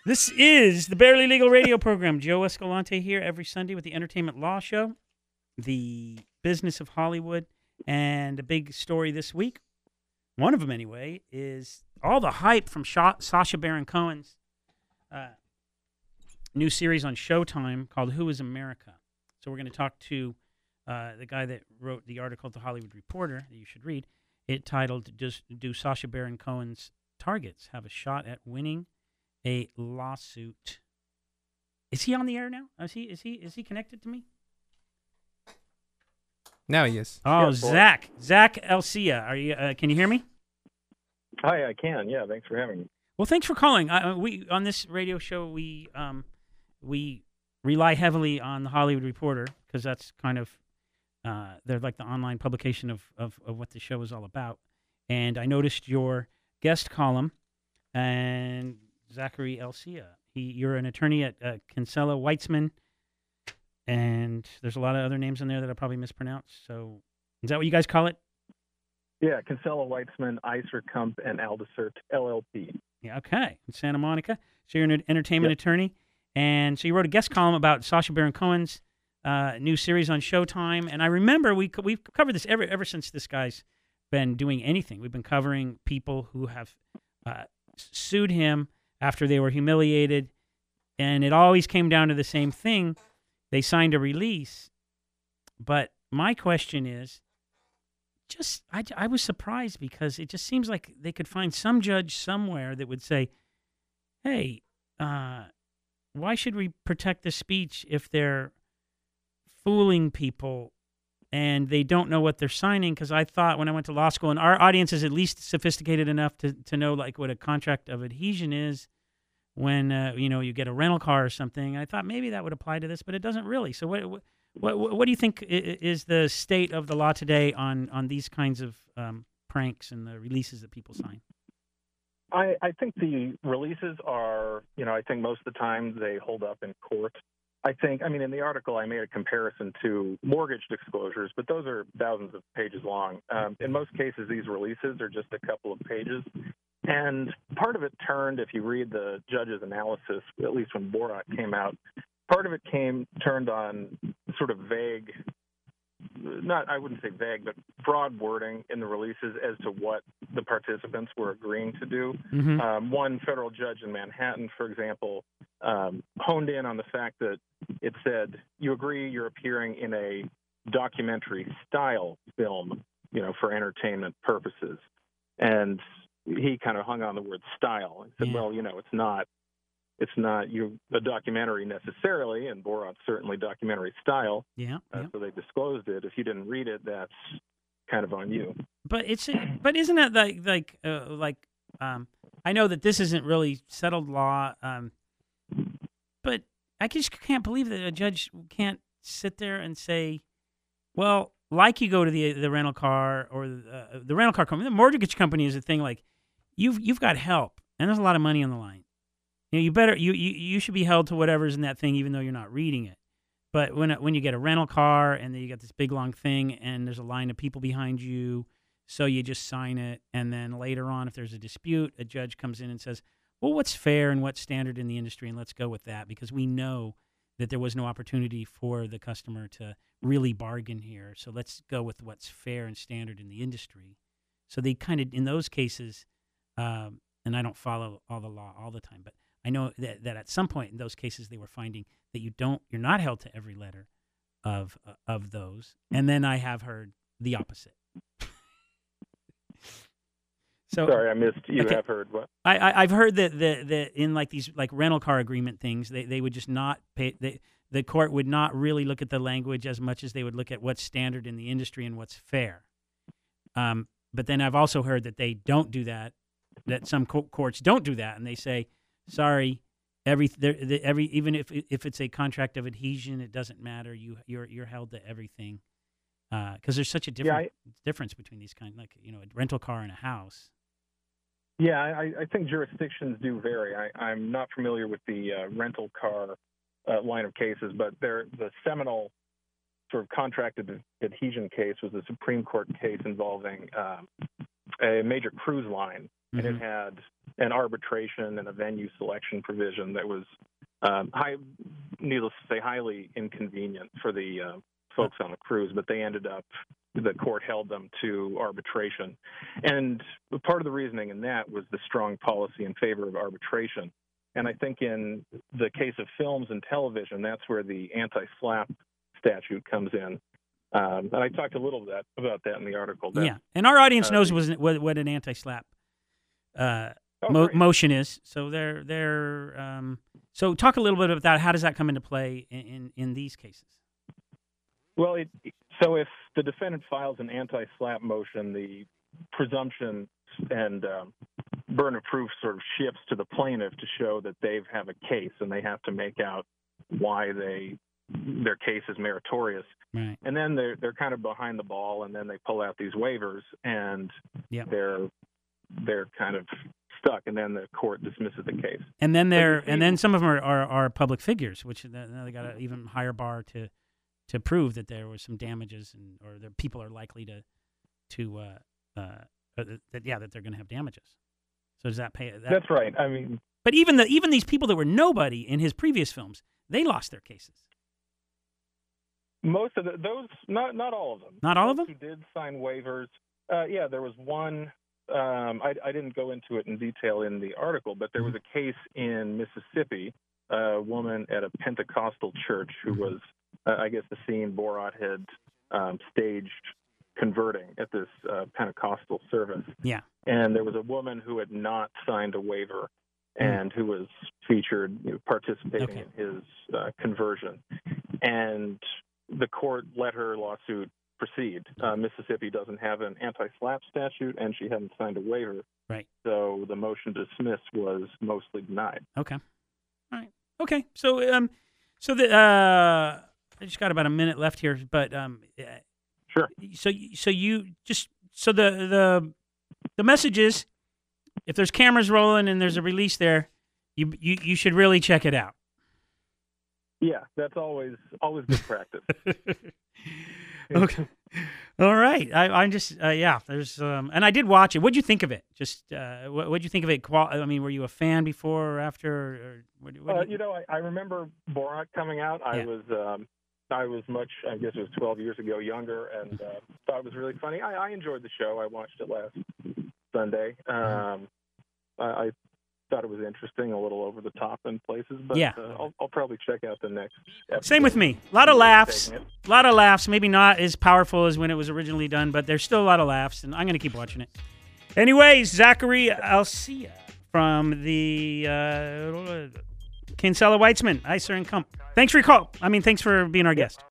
This is the Barely Legal radio program. Joe Escalante here every Sunday with the Entertainment Law Show, the business of Hollywood, and a big story this week. One of them, anyway, is all the hype from Sacha Baron Cohen's new series on Showtime called Who is America? So we're going to talk to the guy that wrote the article at The Hollywood Reporter that you should read. It titled, Do Sacha Baron Cohen's Targets Have a Shot at Winning a Lawsuit? Is he on the air now? Is he connected to me? Now he is. Oh, Yeah, Zach Elcia, are you? Can you hear me? Hi, I can. Yeah, thanks for having me. Well, thanks for calling. We on this radio show we rely heavily on the Hollywood Reporter because that's kind of they're like the online publication of what the show is all about. And I noticed your guest column and Zachary Elcia. You're an attorney at Kinsella Weitzman, and there's a lot of other names in there that I probably mispronounced. So is that what you guys call it? Yeah, Kinsella, Weitzman, Iser, Kump, and Aldisert, LLP. Yeah, okay. In Santa Monica. So you're an entertainment Yep. attorney. And so you wrote a guest column about Sacha Baron Cohen's new series on Showtime. And I remember we've covered this ever since this guy's been doing anything. We've been covering people who have sued him after they were humiliated. And it always came down to the same thing. They signed a release. But my question is, I was surprised because it just seems like they could find some judge somewhere that would say, hey, why should we protect the speech if they're fooling people and they don't know what they're signing? Because I thought when I went to law school, and our audience is at least sophisticated enough to know like what a contract of adhesion is when you get a rental car or something. I thought maybe that would apply to this, but it doesn't really. So what do you think is the state of the law today on these kinds of pranks and the releases that people sign? I think the releases are, I think most of the time they hold up in court. In the article I made a comparison to mortgage disclosures, but those are thousands of pages long. In most cases, these releases are just a couple of pages. And part of it turned, if you read the judge's analysis, at least when Borat came out, part of it turned on sort of vague, I wouldn't say vague, but broad wording in the releases as to what the participants were agreeing to do. Mm-hmm. One federal judge in Manhattan, for example, honed in on the fact that it said, you agree you're appearing in a documentary style film, for entertainment purposes. And he kind of hung on the word style and said, Yeah. well, it's not a documentary necessarily, and Borat's certainly documentary style. Yeah. So they disclosed it. If you didn't read it, that's kind of on you. But isn't that like I know that this isn't really settled law, but I just can't believe that a judge can't sit there and say, well, like you go to the rental car or the rental car company, the mortgage company is a thing like you've got help and there's a lot of money on the line. You should be held to whatever's in that thing, even though you're not reading it. But when you get a rental car and then you got this big long thing and there's a line of people behind you, so you just sign it, and then later on, if there's a dispute, a judge comes in and says, "Well, what's fair and what's standard in the industry, and let's go with that because we know that there was no opportunity for the customer to really bargain here. So let's go with what's fair and standard in the industry." So they kind of, in those cases, and I don't follow all the law all the time, but I know that at some point in those cases they were finding that you're not held to every letter of those. And then I have heard the opposite. So sorry, I missed. You okay. have heard what? I've heard that in like these like rental car agreement things, they would just not pay. The court would not really look at the language as much as they would look at what's standard in the industry and what's fair. But then I've also heard that they don't do that. That some courts don't do that, and they say, sorry, even if it's a contract of adhesion, it doesn't matter. You're held to everything because there's such a difference between these kind, like a rental car and a house. Yeah, I think jurisdictions do vary. I'm not familiar with the rental car line of cases, but the seminal sort of contracted adhesion case was a Supreme Court case involving a major cruise line and it had an arbitration and a venue selection provision that was, needless to say, highly inconvenient for the folks on the cruise, but the court held them to arbitration. And part of the reasoning in that was the strong policy in favor of arbitration. And I think in the case of films and television, that's where the anti-SLAPP statute comes in. And I talked a little bit about that in the article. And our audience knows what an anti-SLAPP motion is. So so talk a little bit about that. How does that come into play in these cases? Well, so if the defendant files an anti-SLAPP motion, the presumption and burden of proof sort of shifts to the plaintiff to show that they have a case, and they have to make out why their case is meritorious. Right. And then they're kind of behind the ball, and then they pull out these waivers, and they're kind of stuck, and then the court dismisses the case. And then then some of them are public figures, which now they got an even higher bar to prove that there was some damages, or that people are likely that they're going to have damages. So does that pay? That's right. I mean, but even these people that were nobody in his previous films, they lost their cases. Most of those, not all of them. Not all of them? Who did sign waivers? There was one. I didn't go into it in detail in the article, but there was a case in Mississippi, a woman at a Pentecostal church who was, I guess, the scene Borat had staged converting at this Pentecostal service. Yeah. And there was a woman who had not signed a waiver and who was featured participating in his conversion. And the court let her lawsuit proceed. Mississippi doesn't have an anti-SLAPP statute, and she hadn't signed a waiver. Right. So the motion to dismiss was mostly denied. Okay. All right. Okay. So I just got about a minute left here, but sure. So the message is, if there's cameras rolling and there's a release there, you should really check it out. Yeah, that's always good practice. Okay. All right. I'm just there's and I did watch it. What'd you think of it? Just what'd you think of it? I mean, were you a fan before or after? Or I remember Borat coming out. I was much, I guess it was 12 years ago, younger, and thought it was really funny. I enjoyed the show. I watched it last Sunday. I thought it was interesting, a little over the top in places, but I'll probably check out the next episode. Same with me. A lot of laughs. Maybe not as powerful as when it was originally done, but there's still a lot of laughs, and I'm going to keep watching it. Anyways, Zachary Alcia from the Kinsella Weitzman, Iser and Kump. Thanks for your call. Thanks for being our guest.